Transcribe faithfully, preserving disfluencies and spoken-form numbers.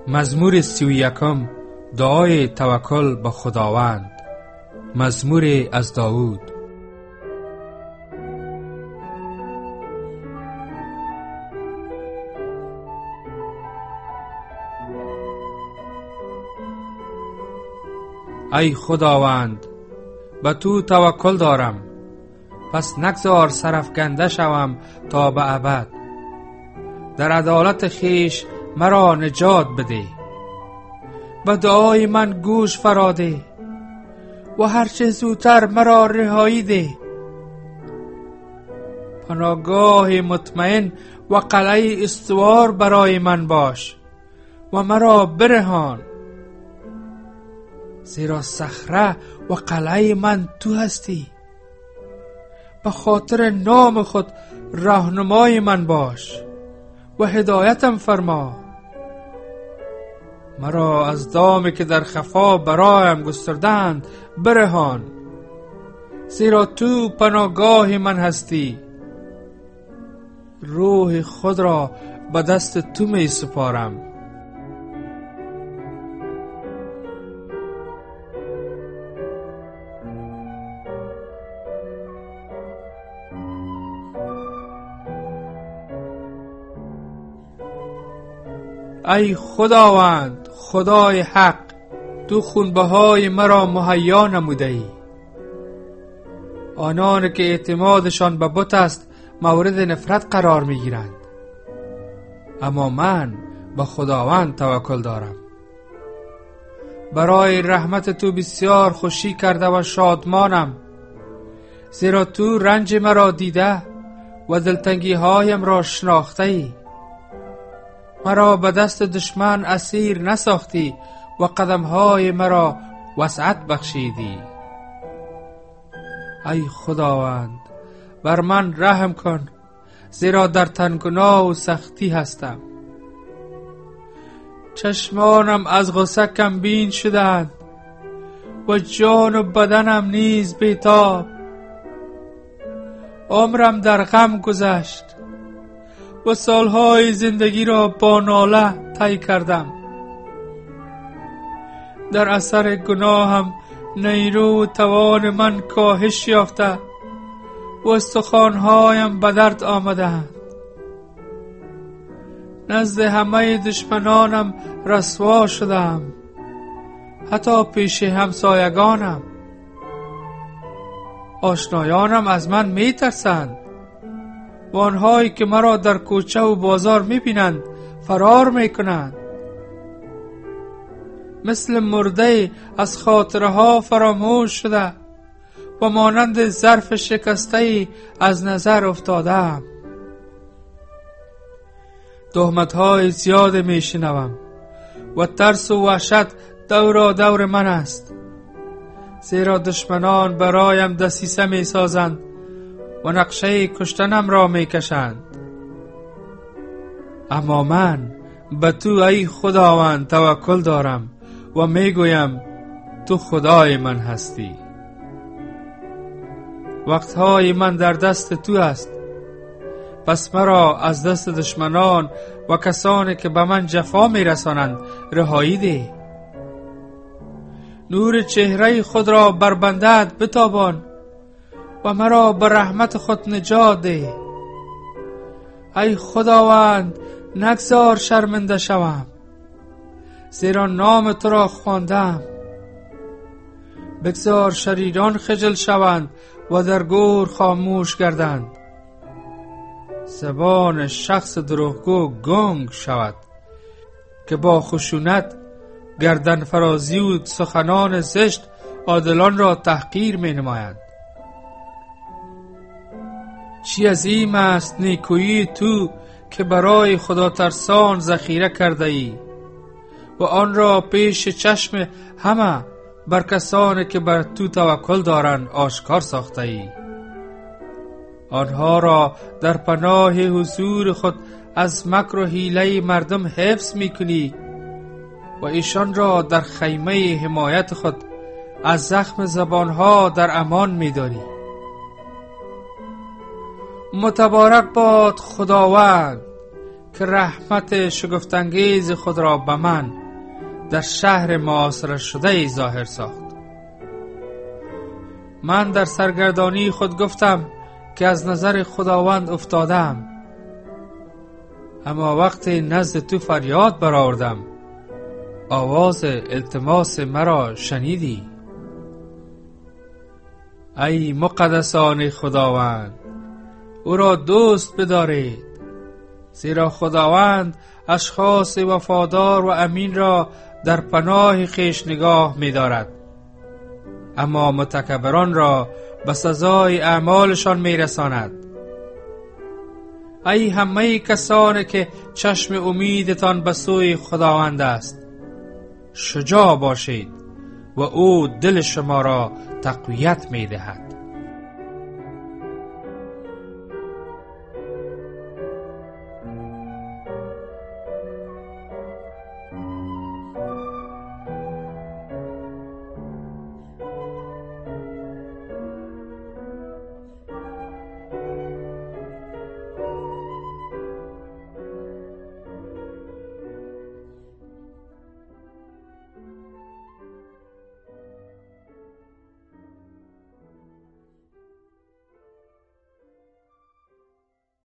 مزمور سی و یکم، دعای توکل به خداوند. مزمور از داوود. ای خداوند، به تو توکل دارم، پس نگذار سرافکنده شوم تا به ابد. در عدالت خیش مرا نجات بده، به دعای من گوش فراده و هرچه زودتر مرا رهایی ده. پناهگاه مطمئن و قلعه استوار برای من باش و مرا برهان، زیرا صخره و قلعه من تو هستی. به خاطر نام خود راهنمای من باش و هدایتم فرما. مرا از دامی که در خفا برایم گستردند برهان، زیرا تو پناهگاه من هستی. روح خود را به دست تو می سپارم. ای خداوند، خدای حق، تو خونبهای مرا مهیا نموده ای. آنان که اعتمادشان به بت است مورد نفرت قرار می گیرند، اما من به خداوند توکل دارم. برای رحمت تو بسیار خوشی کرده و شادمانم، زیرا تو رنج مرا دیده و دلتنگی هایم را شناخته ای. مرا به دست دشمن اسیر نساختی و قدمهای مرا وسعت بخشیدی. ای خداوند، بر من رحم کن، زیرا در تنگنا و سختی هستم. چشمانم از غصه کمبین شدند و جان و بدنم نیز بیتاب. عمرم در غم گذشت و سالهای زندگی را با ناله طی کردم. در اثر گناهم نیرو و توان من کاهش یافته و استخوان‌هایم به درد آمده‌اند. نزد همه دشمنانم رسوا شدم، حتی پیش همسایگانم. آشنایانم از من می ترسند و آنهایی که مرا در کوچه و بازار می بینند فرار می کنند. مثل مرده از خاطره ها فراموش شده و مانند ظرف شکسته از نظر افتادم. تهمت های زیاد می شنوم و ترس و وحشت دور دور من است، زیرا دشمنان برایم دسیسه می سازند و نقشه کشتنم را می کشند. اما من به تو ای خداوند توکل دارم و می گویم تو خدای من هستی. وقتهای من در دست تو است، پس مرا از دست دشمنان و کسانی که به من جفا می رسانند رهایی ده. نور چهره خود را بر بنده‌ات بتابان و مرا به رحمت خود نجات ده. ای خداوند، نگذار شرمنده شوم، زیرا نام تو را خواندم. بگذار شریران خجل شوند و در گور خاموش گردند. زبان شخص دروغگو گنگ شود که با خشونت، گردن فرازی و سخنان زشت عادلان را تحقیر می نمایند. چی عظیم است نیکویی تو که برای خدا ترسان ذخیره کرده ای و آن را پیش چشم همه بر کسانی که بر تو توکل دارند آشکار ساخته ای. آنها را در پناه حضور خود از مکر و حیله مردم حفظ می کنی و ایشان را در خیمه حمایت خود از زخم زبانها در امان می داری. متبارک باد خداوند که رحمت شگفت‌انگیز خود را به من در شهر محاصره شده ای ظاهر ساخت. من در سرگردانی خود گفتم که از نظر خداوند افتادم، اما وقتی نزد تو فریاد برآوردم آواز التماس مرا شنیدی. ای مقدسان خداوند، او را دوست بدارید، زیرا خداوند اشخاص وفادار و امین را در پناه خویش نگاه می دارد، اما متکبران را به سزای اعمالشان می رساند. ای همه کسانی که چشم امیدتان به سوی خداوند است، شجاع باشید و او دل شما را تقویت می دهد.